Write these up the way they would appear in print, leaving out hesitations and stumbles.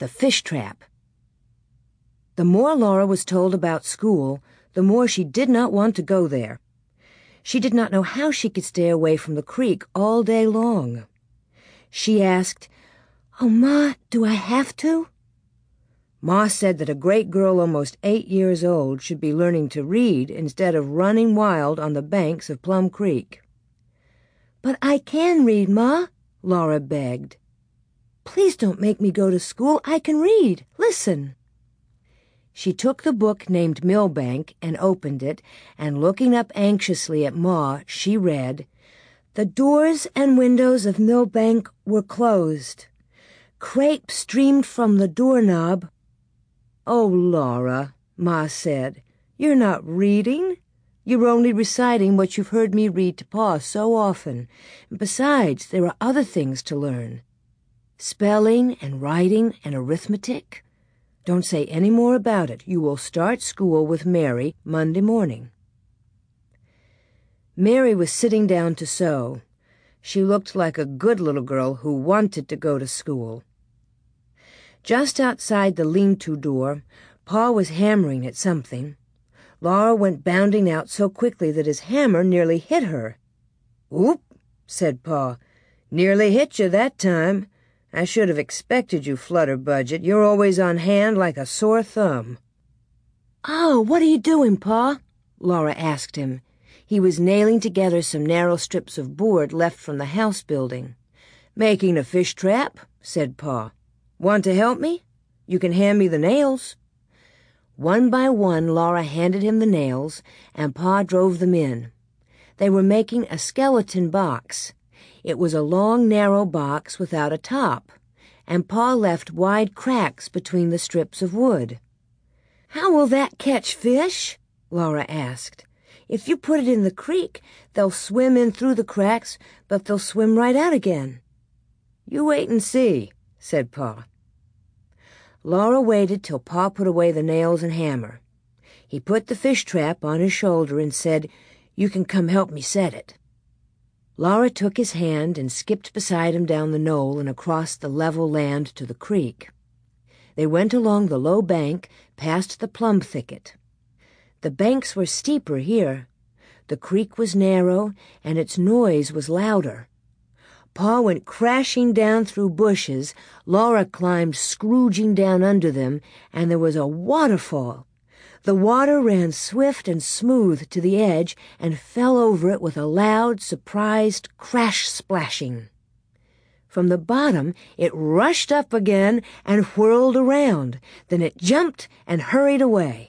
The Fish Trap. The more Laura was told about school, the more she did not want to go there. She did not know how she could stay away from the creek all day long. She asked, "Oh, Ma, do I have to?" Ma said that a great girl almost 8 years old should be learning to read instead of running wild on the banks of Plum Creek. "But I can read, Ma," Laura begged. "Please don't make me go to school. I can read. Listen." She took the book named Millbank and opened it, and looking up anxiously at Ma, she read, "The doors and windows of Millbank were closed. Crape streamed from the doorknob." "Oh, Laura," Ma said, "you're not reading. You're only reciting what you've heard me read to Pa so often. Besides, there are other things to learn. Spelling and writing and arithmetic. Don't say any more about it. You will start school with Mary Monday morning." Mary was sitting down to sew. She looked like a good little girl who wanted to go to school. Just outside the lean-to door, Pa was hammering at something. Laura went bounding out so quickly that his hammer nearly hit her. "Oop," said Pa. "Nearly hit you that time. I should have expected you, Flutterbudget. You're always on hand like a sore thumb." "Oh, what are you doing, Pa?" Laura asked him. He was nailing together some narrow strips of board left from the house building. "Making a fish trap," said Pa. "Want to help me? You can hand me the nails." One by one, Laura handed him the nails, and Pa drove them in. They were making a skeleton box. It was a long, narrow box without a top, and Pa left wide cracks between the strips of wood. "How will that catch fish?" Laura asked. "If you put it in the creek, they'll swim in through the cracks, but they'll swim right out again." "You wait and see," said Pa. Laura waited till Pa put away the nails and hammer. He put the fish trap on his shoulder and said, "You can come help me set it." Laura took his hand and skipped beside him down the knoll and across the level land to the creek. They went along the low bank, past the plum thicket. The banks were steeper here. The creek was narrow, and its noise was louder. Pa went crashing down through bushes, Laura climbed scrooging down under them, and there was a waterfall. The water ran swift and smooth to the edge and fell over it with a loud, surprised crash-splashing. From the bottom it rushed up again and whirled around. Then it jumped and hurried away.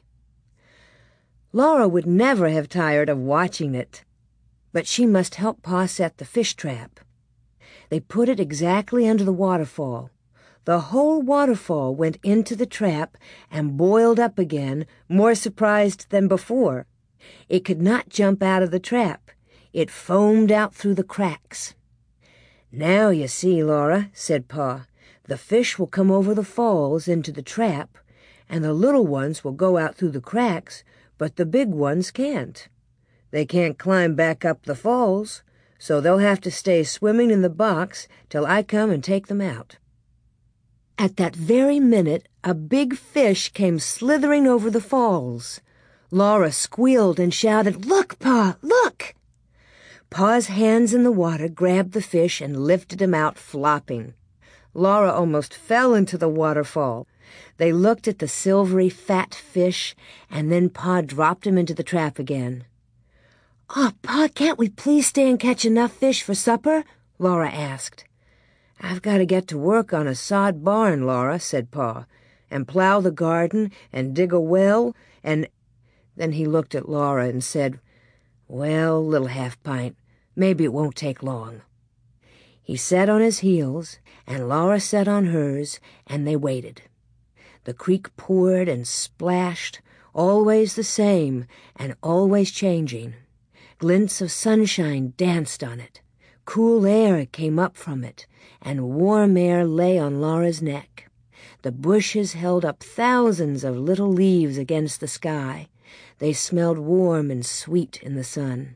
Laura would never have tired of watching it, but she must help Pa set the fish trap. They put it exactly under the waterfall. The whole waterfall went into the trap and boiled up again, more surprised than before. It could not jump out of the trap. It foamed out through the cracks. "Now you see, Laura," said Pa, "the fish will come over the falls into the trap, and the little ones will go out through the cracks, but the big ones can't. They can't climb back up the falls, so they'll have to stay swimming in the box till I come and take them out." At that very minute, a big fish came slithering over the falls. Laura squealed and shouted, "Look, Pa, look!" Pa's hands in the water grabbed the fish and lifted him out flopping. Laura almost fell into the waterfall. They looked at the silvery, fat fish, and then Pa dropped him into the trap again. "Oh, Pa, can't we please stay and catch enough fish for supper?" Laura asked. "I've got to get to work on a sod barn, Laura," said Pa, "and plow the garden and dig a well and—" Then he looked at Laura and said, "Well, little half-pint, maybe it won't take long." He sat on his heels, and Laura sat on hers, and they waited. The creek poured and splashed, always the same and always changing. Glints of sunshine danced on it. Cool air came up from it, and warm air lay on Laura's neck. The bushes held up thousands of little leaves against the sky. They smelled warm and sweet in the sun.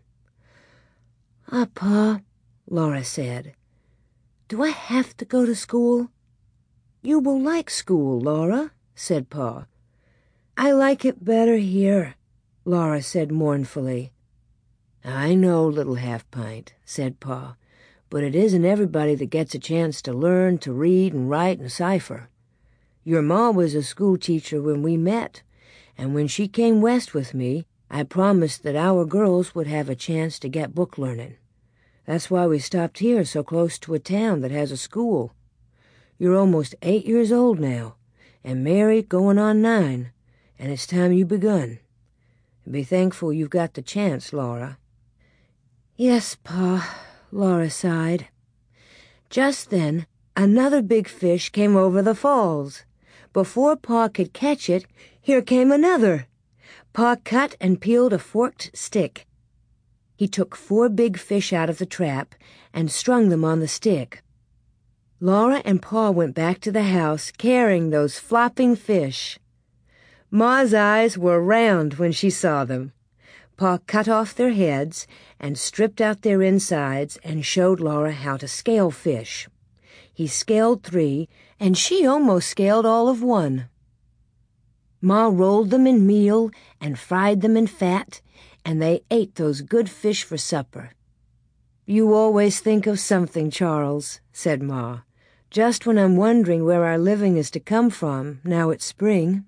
"Ah, Pa," Laura said, "do I have to go to school?" "You will like school, Laura," said Pa. "I like it better here," Laura said mournfully. "I know, little half-pint," said Pa, "but it isn't everybody that gets a chance to learn to read and write and cipher. Your Ma was a school teacher when we met, and when she came west with me, I promised that our girls would have a chance to get book learning. That's why we stopped here so close to a town that has a school. You're almost 8 years old now, and married going on 9, and it's time you begun. Be thankful you've got the chance, Laura." "Yes, Pa," Laura sighed. Just then, another big fish came over the falls. Before Pa could catch it, here came another. Pa cut and peeled a forked stick. He took 4 big fish out of the trap and strung them on the stick. Laura and Pa went back to the house carrying those flopping fish. Ma's eyes were round when she saw them. Pa cut off their heads and stripped out their insides and showed Laura how to scale fish. He scaled 3, and she almost scaled all of 1. Ma rolled them in meal and fried them in fat, and they ate those good fish for supper. "You always think of something, Charles," said Ma, "just when I'm wondering where our living is to come from, now it's spring."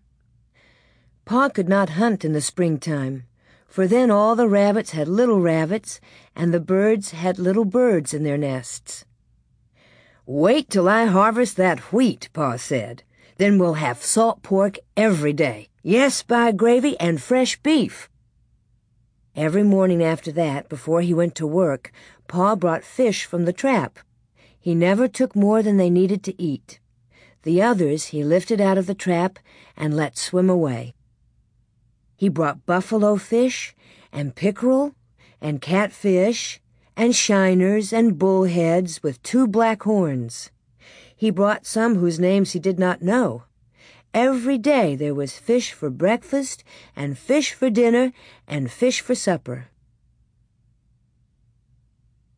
Pa could not hunt in the springtime, for then all the rabbits had little rabbits, and the birds had little birds in their nests. "Wait till I harvest that wheat," Pa said. "Then we'll have salt pork every day. Yes, by gravy, and fresh beef." Every morning after that, before he went to work, Pa brought fish from the trap. He never took more than they needed to eat. The others he lifted out of the trap and let swim away. He brought buffalo fish and pickerel and catfish and shiners and bullheads with 2 black horns. He brought some whose names he did not know. Every day there was fish for breakfast and fish for dinner and fish for supper.